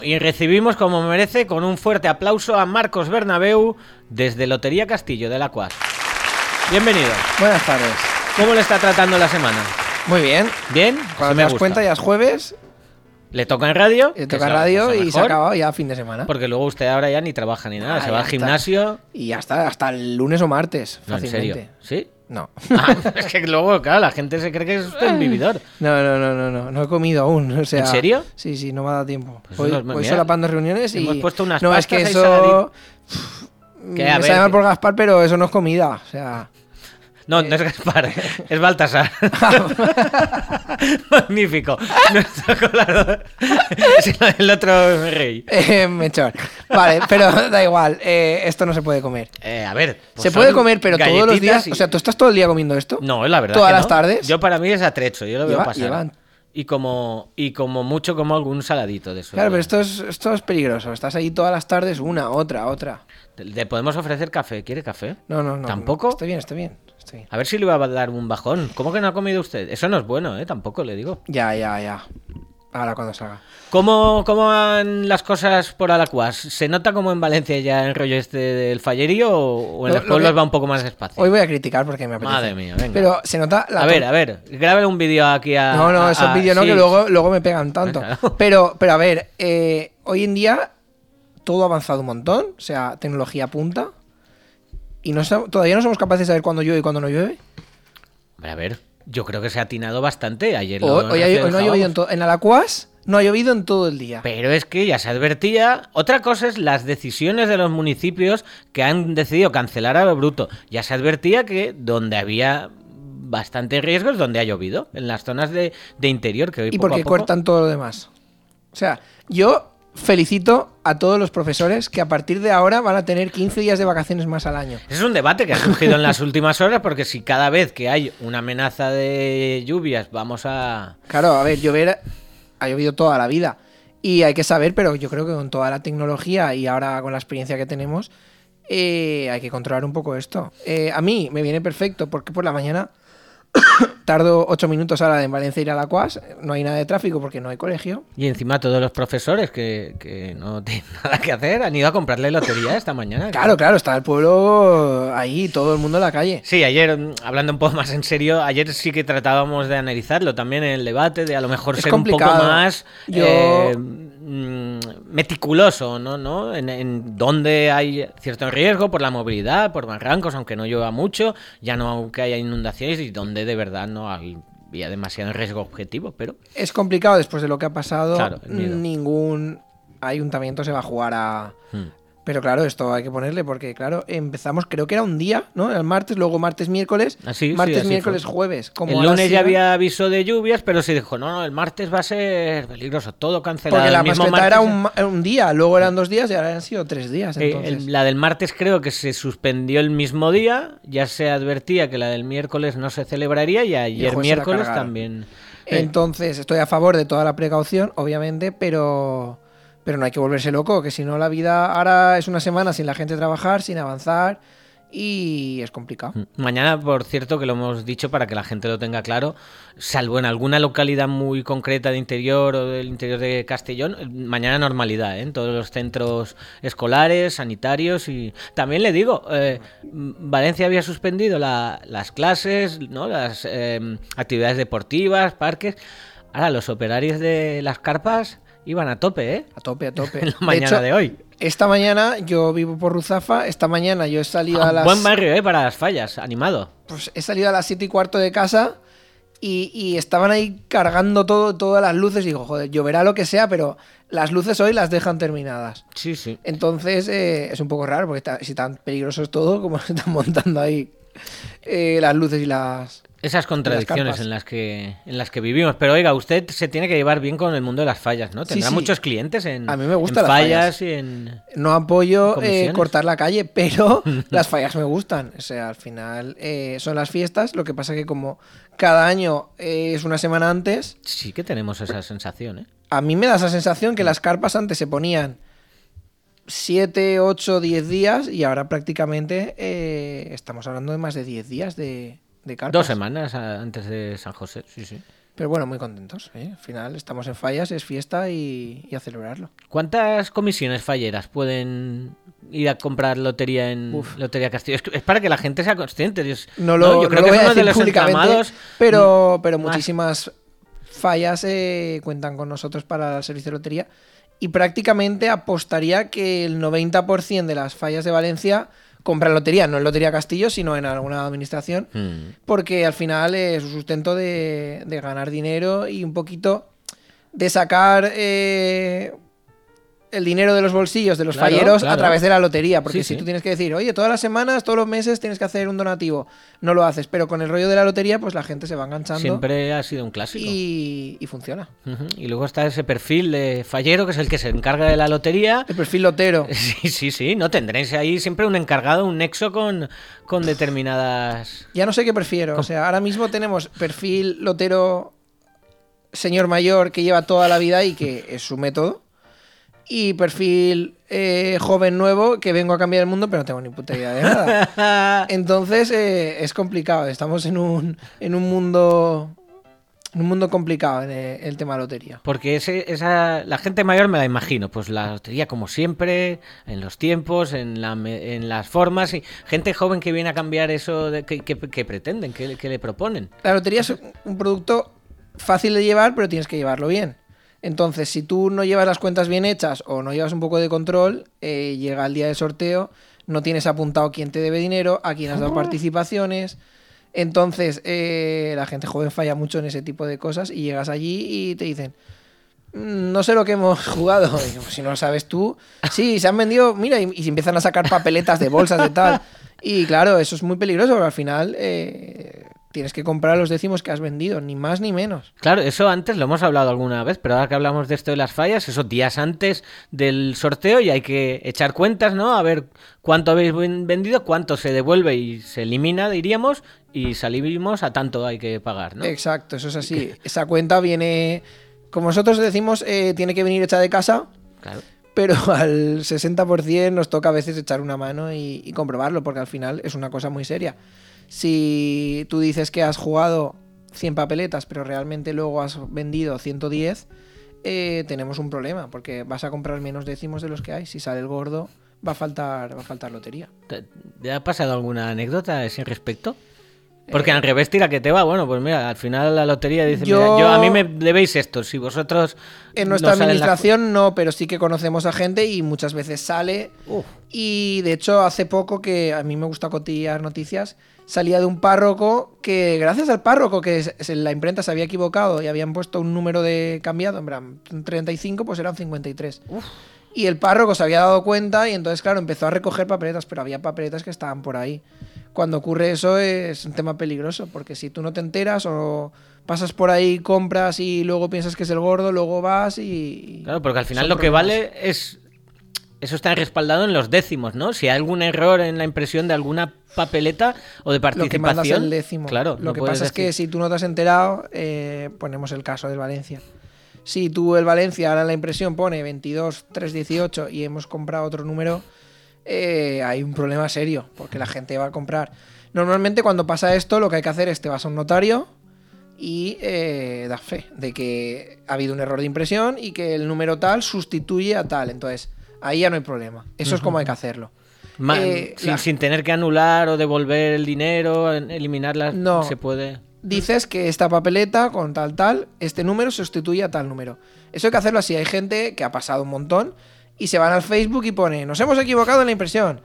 Y recibimos como merece con un fuerte aplauso a Marcos Bernabeu desde Lotería Castillo de la Cuas. Bienvenido. Buenas tardes. ¿Cómo le está tratando la semana? Muy bien. ¿Bien? Cuando te das cuenta ya es jueves. Le toca en radio. Le toca en radio y se ha acabado ya fin de semana. Porque luego usted ahora ya ni trabaja ni nada. Se va al gimnasio. Y ya está, hasta el lunes o martes. No, fácilmente. ¿en serio? ¿Sí? No. Es que luego, claro, la gente se cree que es usted un vividor. No he comido aún. O sea, ¿en serio? Sí, no me ha dado tiempo. Pues voy solapando reuniones y... Hemos puesto unas no, es que pastas eso... Que, me sabe mal por Gaspar, pero eso no es comida. O sea... No es Gaspar, es Baltasar. Magnífico. Nuestro colador es el otro rey. Mechor. Vale, pero da igual. Esto no se puede comer. A ver. Pues se puede comer, pero todos los días. Y... O sea, ¿tú estás todo el día comiendo esto? No, la verdad. ¿Todas que las no. tardes? Yo para mí es atrecho, yo lo veo pasar. Llevan. Y como mucho como algún saladito de eso. Claro, pero esto es peligroso. Estás ahí todas las tardes, una, otra. ¿Le podemos ofrecer café? ¿Quiere café? No. ¿Tampoco? Estoy bien. A ver si le va a dar un bajón. ¿Cómo que no ha comido usted? Eso no es bueno, Tampoco le digo. Ya. Ahora cuando salga. ¿Cómo van las cosas por Alacuas? ¿Se nota como en Valencia ya el rollo este del fallerío o en los pueblos va un poco más despacio? Hoy voy a criticar porque me apetece. Madre mía, venga. Pero se nota... A ver, grábale un vídeo aquí a... No, esos vídeos no, sí. que luego me pegan tanto. Claro. Pero a ver, hoy en día todo ha avanzado un montón. O sea, tecnología punta. Y todavía no somos capaces de saber cuándo llueve y cuándo no llueve. A ver, yo creo que se ha atinado bastante. Ayer hoy no ha llovido en Alacuas, no ha llovido en todo el día. Pero es que ya se advertía. Otra cosa es las decisiones de los municipios que han decidido cancelar a lo bruto. Ya se advertía que donde había bastante riesgo es donde ha llovido, en las zonas de interior. Que hoy ¿Y poco por qué a poco... cortan todo lo demás? O sea, yo felicito a todos los profesores que a partir de ahora van a tener 15 días de vacaciones más al año. Es un debate que ha surgido en las últimas horas, porque si cada vez que hay una amenaza de lluvias vamos a... Claro, a ver, llover ha llovido toda la vida y hay que saber, pero yo creo que con toda la tecnología y ahora con la experiencia que tenemos hay que controlar un poco esto. A mí me viene perfecto porque por la mañana tardo 8 minutos ahora en Valencia ir a Alacuas, no hay nada de tráfico porque no hay colegio. Y encima todos los profesores que no tienen nada que hacer han ido a comprarle lotería esta mañana. Claro, está el pueblo ahí, todo el mundo en la calle. Sí, ayer, hablando un poco más en serio, ayer sí que tratábamos de analizarlo también en el debate, de a lo mejor es ser complicado. Un poco más meticuloso, ¿no? En dónde hay cierto riesgo por la movilidad, por barrancos, aunque no llueva mucho, ya no aunque haya inundaciones, y donde de verdad no había demasiado riesgo objetivo, pero... Es complicado después de lo que ha pasado. Claro, ningún ayuntamiento se va a jugar a... Pero claro, esto hay que ponerle porque, claro, empezamos, creo que era un día, ¿no? El martes, luego martes, miércoles, martes, miércoles, jueves. Como el lunes ya había aviso de lluvias, pero se dijo, no, el martes va a ser peligroso, todo cancelado. Porque la mismo mascleta martes era un día, luego eran 2 días y ahora han sido 3 días. Entonces. La del martes creo que se suspendió el mismo día, ya se advertía que la del miércoles no se celebraría y ayer miércoles también. Entonces, estoy a favor de toda la precaución, obviamente, pero no hay que volverse loco, que si no la vida ahora es una semana sin la gente trabajar, sin avanzar y es complicado. Mañana, por cierto, que lo hemos dicho para que la gente lo tenga claro, salvo en alguna localidad muy concreta de interior o del interior de Castellón, mañana normalidad, en todos los centros escolares, sanitarios y también le digo, Valencia había suspendido las clases, ¿no? Las actividades deportivas, parques. Ahora los operarios de las carpas iban a tope, A tope. En la mañana de hoy. Esta mañana, yo vivo por Ruzafa, esta mañana yo he salido a las... Buen barrio, para las Fallas, animado. Pues he salido a las 7:15 de casa y estaban ahí cargando todas las luces y digo, joder, lloverá lo que sea, pero las luces hoy las dejan terminadas. Sí. Entonces es un poco raro porque si tan peligroso es todo, como se están montando ahí las luces y las... Esas contradicciones en las que vivimos. Pero oiga, usted se tiene que llevar bien con el mundo de las fallas, ¿no? Tendrá muchos clientes en, a mí me gustan en las fallas y en... No apoyo cortar la calle, pero las fallas me gustan. O sea, al final son las fiestas. Lo que pasa que como cada año es una semana antes... Sí que tenemos esa sensación, ¿eh? A mí me da esa sensación que las carpas antes se ponían 7, 8, 10 días y ahora prácticamente estamos hablando de más de 10 días de carpas. 2 semanas antes de San José, sí. Pero bueno, muy contentos, ¿eh? Al final estamos en fallas, es fiesta y a celebrarlo. ¿Cuántas comisiones falleras pueden ir a comprar lotería en Lotería Castillo? Es para que la gente sea consciente. Yo creo que es uno de los entramados, pero muchísimas fallas cuentan con nosotros para el servicio de lotería y prácticamente apostaría que el 90% de las fallas de Valencia compran lotería, no en Lotería Castillo, sino en alguna administración, porque al final es un sustento de ganar dinero y un poquito de sacar el dinero de los bolsillos de los falleros a través de la lotería, porque si tú tienes que decir, oye, todas las semanas, todos los meses tienes que hacer un donativo, no lo haces, pero con el rollo de la lotería pues la gente se va enganchando. Siempre ha sido un clásico. Y funciona. Y luego está ese perfil de fallero, que es el que se encarga de la lotería. El perfil lotero. Sí, no tendréis ahí siempre un encargado, un nexo con determinadas... Ya no sé qué prefiero, o sea, ahora mismo tenemos perfil lotero señor mayor que lleva toda la vida y que es su método. Y perfil joven nuevo que vengo a cambiar el mundo pero no tengo ni puta idea de nada. Entonces es complicado. Estamos en un mundo complicado en el tema de lotería. Porque la gente mayor me la imagino, pues la lotería como siempre, en los tiempos, en las formas, y gente joven que viene a cambiar eso, que pretenden, que le proponen. La lotería es un producto fácil de llevar, pero tienes que llevarlo bien. Entonces, si tú no llevas las cuentas bien hechas o no llevas un poco de control, llega el día del sorteo, no tienes apuntado quién te debe dinero, a quién has dado participaciones. Entonces, la gente joven falla mucho en ese tipo de cosas y llegas allí y te dicen, no sé lo que hemos jugado. Y pues, si no lo sabes tú, sí, se han vendido, mira, y empiezan a sacar papeletas de bolsas de tal. Y claro, eso es muy peligroso, porque al final... tienes que comprar los décimos que has vendido, ni más ni menos. Claro, eso antes lo hemos hablado alguna vez, pero ahora que hablamos de esto de las fallas, esos días antes del sorteo y hay que echar cuentas, ¿no? A ver cuánto habéis vendido, cuánto se devuelve y se elimina, diríamos, y salimos a tanto hay que pagar, ¿no? Exacto, eso es así. Esa cuenta viene, como nosotros decimos, tiene que venir hecha de casa. Claro. Pero al 60% nos toca a veces echar una mano y comprobarlo, porque al final es una cosa muy seria. Si tú dices que has jugado 100 papeletas, pero realmente luego has vendido 110, tenemos un problema, porque vas a comprar menos décimos de los que hay. Si sale el gordo, va a faltar lotería. ¿Te ha pasado alguna anécdota a ese respecto? Porque al revés tira que te va. Bueno, pues mira, al final la lotería dice, mira, a mí me debéis esto, si vosotros... En nuestra administración no, pero sí que conocemos a gente y muchas veces sale. Y de hecho hace poco, que a mí me gusta cotillear noticias, salía de un párroco que, gracias al párroco, que la imprenta se había equivocado y habían puesto un número de cambiado, en plan 35, pues eran 53. Y el párroco se había dado cuenta y entonces, claro, empezó a recoger papeletas, pero había papeletas que estaban por ahí. Cuando ocurre eso es un tema peligroso, porque si tú no te enteras o pasas por ahí, compras y luego piensas que es el gordo, luego vas y... Claro, porque al final lo que vale es... Eso está respaldado en los décimos, ¿no? Si hay algún error en la impresión de alguna papeleta o de participación... Lo que mandas el décimo. Claro, lo que pasa es que si tú no te has enterado, ponemos el caso del Valencia. Si tú el Valencia ahora en la impresión pone 22.318 y hemos comprado otro número... hay un problema serio, porque la gente va a comprar. Normalmente cuando pasa esto, lo que hay que hacer es te vas a un notario y das fe de que ha habido un error de impresión y que el número tal sustituye a tal. Entonces, ahí ya no hay problema. Eso es como hay que hacerlo. Sin tener que anular o devolver el dinero, eliminarlas, no, se puede... Dices que esta papeleta con tal, este número sustituye a tal número. Eso hay que hacerlo así. Hay gente que ha pasado un montón y se van al Facebook y pone, nos hemos equivocado en la impresión.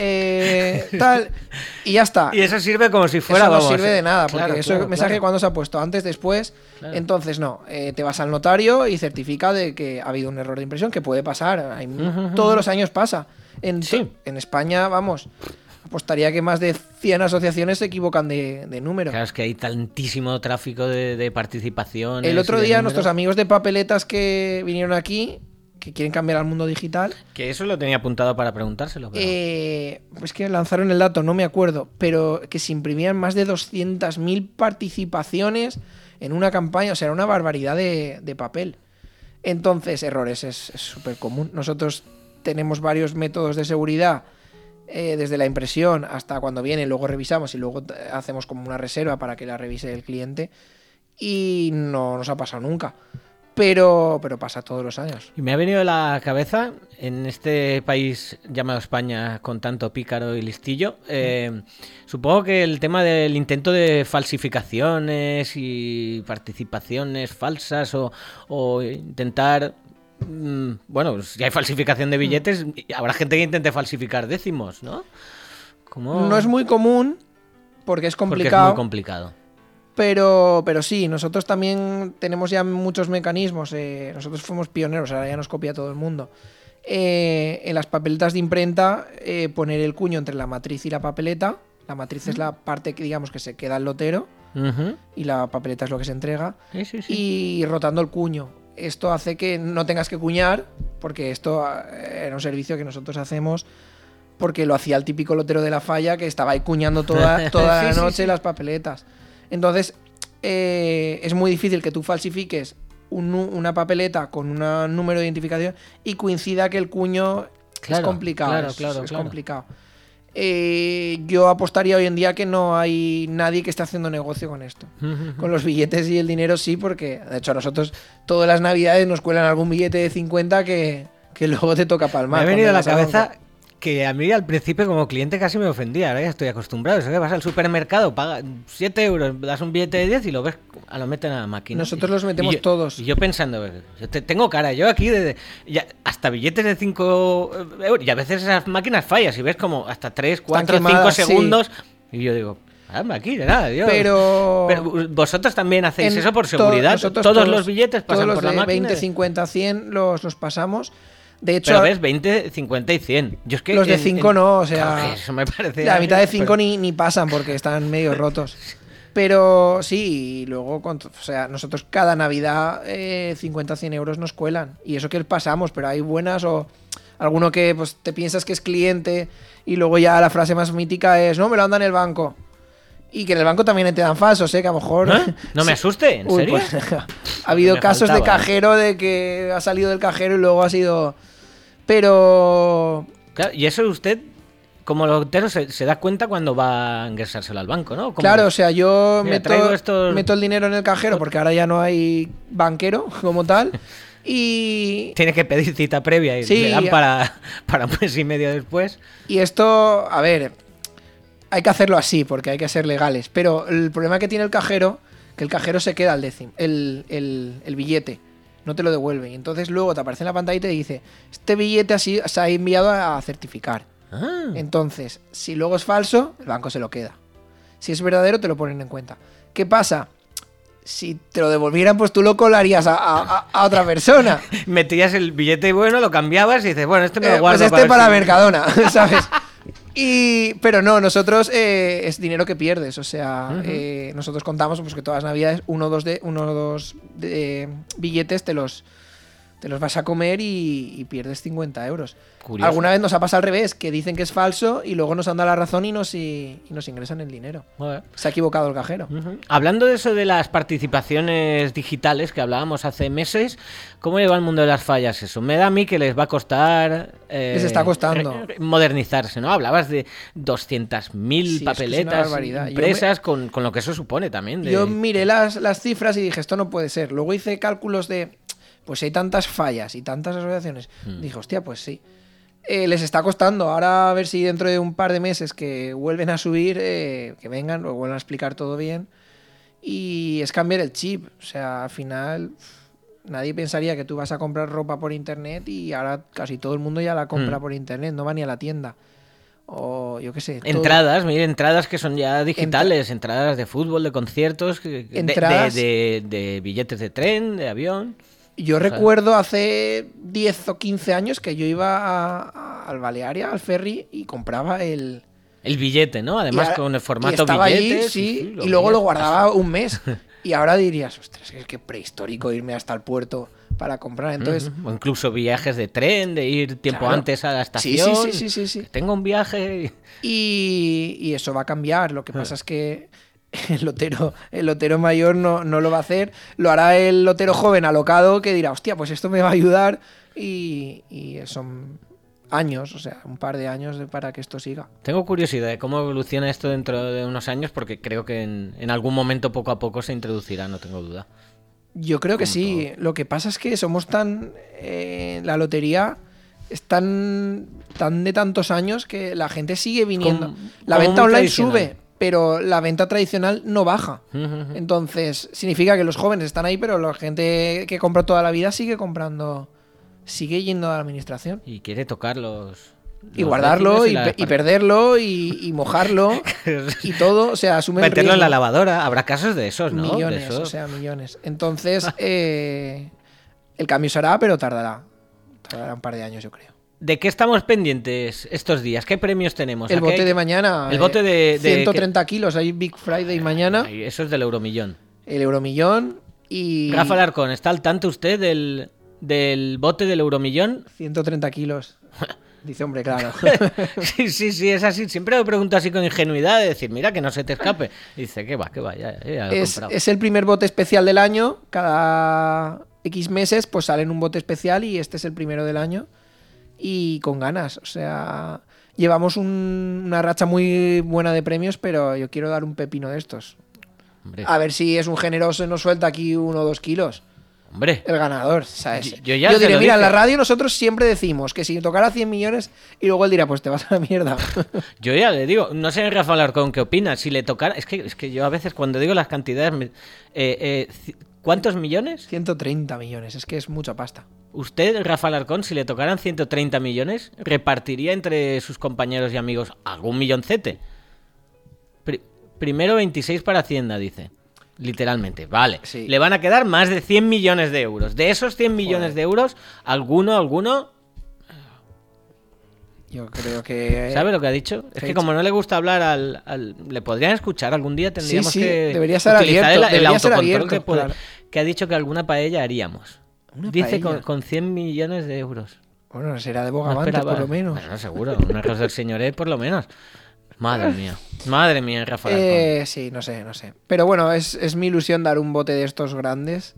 Tal, y ya está. Y eso sirve como si fuera... Eso no sirve de nada, porque eso es un mensaje claro. Cuando se ha puesto antes, después. Claro. Entonces no, te vas al notario y certifica de que ha habido un error de impresión, que puede pasar. Todos los años pasa. En España, vamos... Apostaría que más de 100 asociaciones se equivocan de número. Claro, es que hay tantísimo tráfico de participación. El otro día nuestros amigos de papeletas que vinieron aquí, que quieren cambiar al mundo digital... Que eso lo tenía apuntado para preguntárselo. Pero... pues que lanzaron el dato, no me acuerdo, pero que se imprimían más de 200.000 participaciones en una campaña. O sea, era una barbaridad de papel. Entonces, errores es súper común. Nosotros tenemos varios métodos de seguridad... desde la impresión hasta cuando viene, luego revisamos y luego hacemos como una reserva para que la revise el cliente y no nos ha pasado nunca. Pero pasa todos los años. Y me ha venido a la cabeza, en este país llamado España, con tanto pícaro y listillo, supongo que el tema del intento de falsificaciones y participaciones falsas o intentar... Bueno, si hay falsificación de billetes, habrá gente que intente falsificar décimos, ¿no? No es muy común porque es complicado. Porque es muy complicado. Pero sí, nosotros también tenemos ya muchos mecanismos. Nosotros fuimos pioneros, ahora ya nos copia todo el mundo. En las papeletas de imprenta, poner el cuño entre la matriz y la papeleta. La matriz es la parte que digamos que se queda el lotero y la papeleta es lo que se entrega. Sí. Y rotando el cuño. Esto hace que no tengas que cuñar, porque esto era un servicio que nosotros hacemos porque lo hacía el típico lotero de la falla que estaba ahí cuñando toda la noche las papeletas. Entonces, es muy difícil que tú falsifiques una papeleta con un número de identificación y coincida que el cuño es complicado. Es complicado. Yo apostaría hoy en día que no hay nadie que esté haciendo negocio con esto. Con los billetes y el dinero sí, porque de hecho a nosotros todas las navidades nos cuelan algún billete de 50 que luego te toca palmar. Me ha venido a la cabeza que a mí al principio como cliente casi me ofendía, ahora ya estoy acostumbrado. Eso que vas al supermercado, pagas 7 euros, das un billete de 10 y lo ves, lo meten a la máquina. Nosotros los metemos todos. Y yo pensando, tengo cara, yo aquí hasta billetes de 5 euros, y a veces esas máquinas fallas y ves como hasta 3, 4, 5 segundos, y yo digo... aquí, de nada, Dios. Pero vosotros también hacéis eso por seguridad. Todos los billetes pasan todos por la de máquina. 20, 50, 100 los pasamos. De hecho, pero ves, 20, 50 y 100. Yo es que los de 5 no, o sea, claro, eso me parece la mitad de 5 ni pasan porque están medio rotos. Pero sí, y luego, o sea, nosotros cada Navidad 50, 100 euros nos cuelan. Y eso que pasamos, pero hay buenas o alguno que pues te piensas que es cliente y luego ya la frase más mítica es, no, me lo anda en el banco. Y que en el banco también te dan falsos, que a lo mejor... No me asuste, ¿en serio? Pues, ha habido casos de cajero de que ha salido del cajero y luego ha sido... Pero... Claro, y eso usted, como lotero, se da cuenta cuando va a ingresárselo al banco, ¿no? Claro, o sea, yo meto el dinero en el cajero porque ahora ya no hay banquero como tal. Y... Tiene que pedir cita previa y le dan para un mes y medio después. Y esto, a ver... Hay que hacerlo así, porque hay que ser legales. Pero el problema que tiene el cajero, que el cajero se queda el billete. No te lo devuelve. Y entonces luego te aparece en la pantalla y te dice, este billete se ha enviado a certificar. Entonces, si luego es falso, el banco se lo queda. Si es verdadero, te lo ponen en cuenta. ¿Qué pasa? Si te lo devolvieran, pues tú lo colarías a otra persona. Metías el billete bueno, lo cambiabas y dices, bueno, este me lo guardo. Pues para Mercadona, ¿sabes? Pero no, nosotros es dinero que pierdes. O sea, nosotros contamos pues, que todas las navidades uno o dos billetes te los vas a comer y pierdes 50 euros. Curioso. Alguna vez nos ha pasado al revés, que dicen que es falso y luego nos han dado la razón y nos ingresan el dinero. Se ha equivocado el cajero. Hablando de eso de las participaciones digitales que hablábamos hace meses, ¿cómo lleva el mundo de las fallas eso? Me da a mí que les va a costar... les está costando. Modernizarse, ¿no? Hablabas de 200.000 papeletas impresas con lo que eso supone también. Yo miré las cifras y dije, esto no puede ser. Luego hice cálculos de... Pues hay tantas fallas y tantas asociaciones. Dije, hostia, pues sí. Les está costando. Ahora a ver si dentro de un par de meses que vuelven a subir, que vengan, lo vuelvan a explicar todo bien. Y es cambiar el chip. O sea, al final nadie pensaría que tú vas a comprar ropa por internet y ahora casi todo el mundo ya la compra por internet, no va ni a la tienda. O yo qué sé. Entradas que son ya digitales, entradas de fútbol, de conciertos, de billetes de tren, de avión. Yo recuerdo hace 10 o 15 años que yo iba al Balearia, al ferry, y compraba el billete, ¿no? Además con el formato estaba billete. Allí, sí, y luego lo guardaba un mes. Y ahora dirías, ostras, es que prehistórico irme hasta el puerto para comprar. Entonces, o incluso viajes de tren, de ir tiempo antes a la estación. Sí. Tengo un viaje. Y eso va a cambiar. Lo que pasa es que el lotero mayor no lo va a hacer, lo hará el lotero joven alocado que dirá, hostia, pues esto me va a ayudar y son años, o sea, un par de años para que esto siga. Tengo curiosidad de cómo evoluciona esto dentro de unos años, porque creo que en algún momento poco a poco se introducirá, no tengo duda. Yo creo que Como sí. Lo que pasa es que somos tan... la lotería es tan de tantos años que la gente sigue viniendo. La como venta muy online tradicional. sube, pero la venta tradicional no baja. Entonces, significa que los jóvenes están ahí, pero la gente que compra toda la vida sigue comprando, sigue yendo a la administración. Y quiere tocar los Y guardarlo, décimos y perderlo, y mojarlo, y todo. O sea, asume el meterlo en la riesgo. lavadora. Habrá casos de esos, ¿no? Millones, De esos. o sea, millones. Entonces, el cambio será, pero tardará. Tardará un par de años, yo creo. ¿De qué estamos pendientes estos días? ¿Qué premios tenemos? El ¿A qué bote hay? de mañana. El bote de 130 kilos. Hay Big Friday mañana. Ay, eso es del Euromillón. El Euromillón y... Rafa Alarcón, ¿está al tanto usted del bote del Euromillón? 130 kilos. Dice, hombre, claro. Sí, es así. Siempre me pregunto así con ingenuidad de decir, mira, que no se te escape. Y dice, que va, ya lo he comprado. Es el primer bote especial del año. Cada X meses pues sale en un bote especial y este es el primero del año. Y con ganas. O sea, llevamos una racha muy buena de premios, pero yo quiero dar un pepino de estos. Hombre, A ver si es un generoso y nos suelta aquí 1 o 2 kilos. hombre. El ganador, ¿sabes? Yo ya se diré, lo mira, en la dije. radio nosotros siempre decimos que si tocara 100 millones y luego él dirá, pues te vas a la mierda. Yo ya le digo, no sé Rafa Alarcón qué opina. Si le tocara. Es que yo a veces cuando digo las cantidades. ¿Cuántos millones? 130 millones, es que es mucha pasta. Usted, Rafa Alarcón, si le tocaran 130 millones, repartiría entre sus compañeros y amigos algún milloncete. Primero 26 para Hacienda, dice. Literalmente, vale. Sí. Le van a quedar más de 100 millones de euros. De esos 100 millones de euros, alguno... Yo creo que... ¿Sabe lo que ha dicho? Es que como no le gusta hablar le podrían escuchar algún día, tendríamos Sí, que debería ser utilizar abierto, el debería ser autocontrol abierto, claro. que ha dicho que alguna paella haríamos. Una Dice paella. con 100 millones de euros. Bueno, será de No Bogavante, esperaba. por lo menos. Bueno, seguro, un arroz del señoret por lo menos. Madre mía, Rafa Alarcón. Sí, no sé. Pero bueno, es mi ilusión dar un bote de estos grandes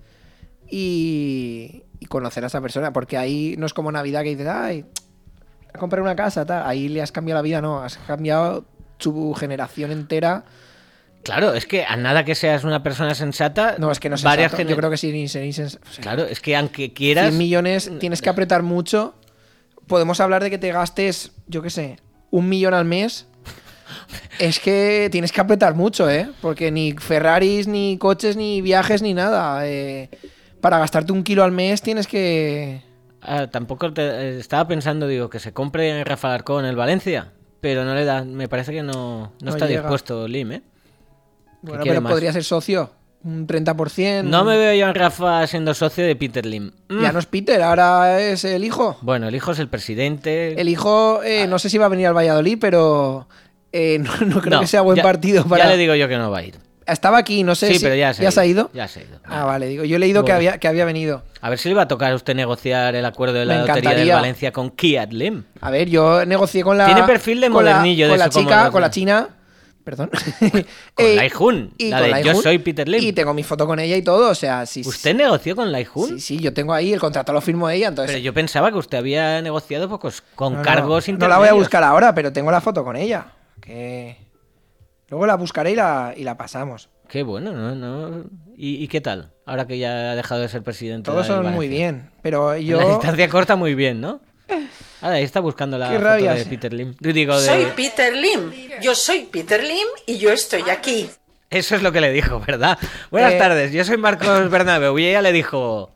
y conocer a esta persona, porque ahí no es como Navidad que dices, ay, a comprar una casa, tal. Ahí le has cambiado la vida, no, has cambiado su generación entera. Claro, es que a nada que seas una persona sensata, No, es que no sé. varias Yo creo que sí, ni sé. Claro, es que aunque quieras 100 millones tienes que apretar mucho. Podemos hablar de que te gastes, yo qué sé, 1 millón al mes. Es que tienes que apretar mucho, ¿eh? Porque ni Ferraris, ni coches, ni viajes, ni nada. Para gastarte 1 kilo al mes tienes que... tampoco estaba pensando, digo, que se compre Rafa Alarcón en el Valencia, pero no le da, me parece que no está llega. dispuesto Lim, ¿eh? Bueno, quiere pero más. podría ser socio. Un 30%. No me veo yo en Rafa siendo socio de Peter Lim. Ya no es Peter, ahora es el hijo. Bueno, el hijo es el presidente. El hijo, no sé si va a venir al Valladolid, pero no creo No, que sea buen ya- partido para... Ya le digo yo que no va a ir. Estaba aquí, no sé Sí, si... pero ya se ha ido? Ya se ha ido. Ah, vale, digo. Yo he leído Bueno. que había venido. A ver si le va a tocar a usted negociar el acuerdo de la Me Lotería del encantaría. Valencia con Kiat Lim. A ver, yo negocié con la... Tiene perfil de con la- modernillo de Con la eso, como chica, los- con la china... Perdón. Con Lai Jun, y la con de Lai Yo Jun, soy Peter Lim. Y tengo mi foto con ella y todo, o sea... Sí, ¿Usted negoció con Lai Jun? Sí, yo tengo ahí, el contrato lo firmó ella, entonces... Pero yo pensaba que usted había negociado pocos con No, cargos no intermedios. la voy a buscar ahora, pero tengo la foto con ella. Que... Luego la buscaré y la pasamos. Qué bueno, ¿no? ¿Y qué tal? Ahora que ya ha dejado de ser presidente. Todos del son Valencia. muy bien, pero La yo... distancia corta muy bien, ¿no? Ahora ahí está buscando la Qué foto rabia, de sí. Peter Lim. Digo, Soy Peter Lim. Yo soy Peter Lim y yo estoy aquí. Eso es lo que le dijo, ¿verdad? Buenas tardes, yo soy Marcos Bernabéu y ella le dijo...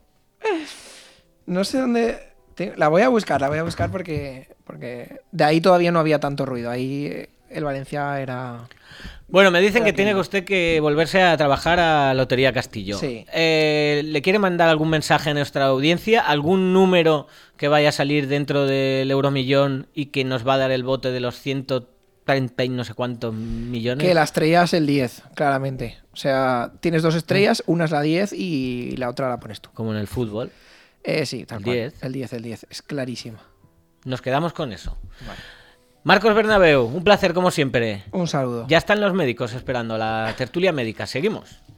No sé dónde... La voy a buscar porque de ahí todavía no había tanto ruido. Ahí el Valencia era... Bueno, me dicen que Aquí. tiene que usted que volverse a trabajar a Lotería Castillo. Sí. ¿Le quiere mandar algún mensaje a nuestra audiencia? ¿Algún número que vaya a salir dentro del Euromillón y que nos va a dar el bote de los 130 y no sé cuántos millones? Que la estrella es el 10, claramente. O sea, tienes 2 estrellas, una es la 10 y la otra la pones tú. Como en el fútbol. Sí, tal El cual. 10. El 10. Es clarísimo. Nos quedamos con eso. Marcos Bernabéu, un placer como siempre. Un saludo. Ya están los médicos esperando la tertulia médica. Seguimos.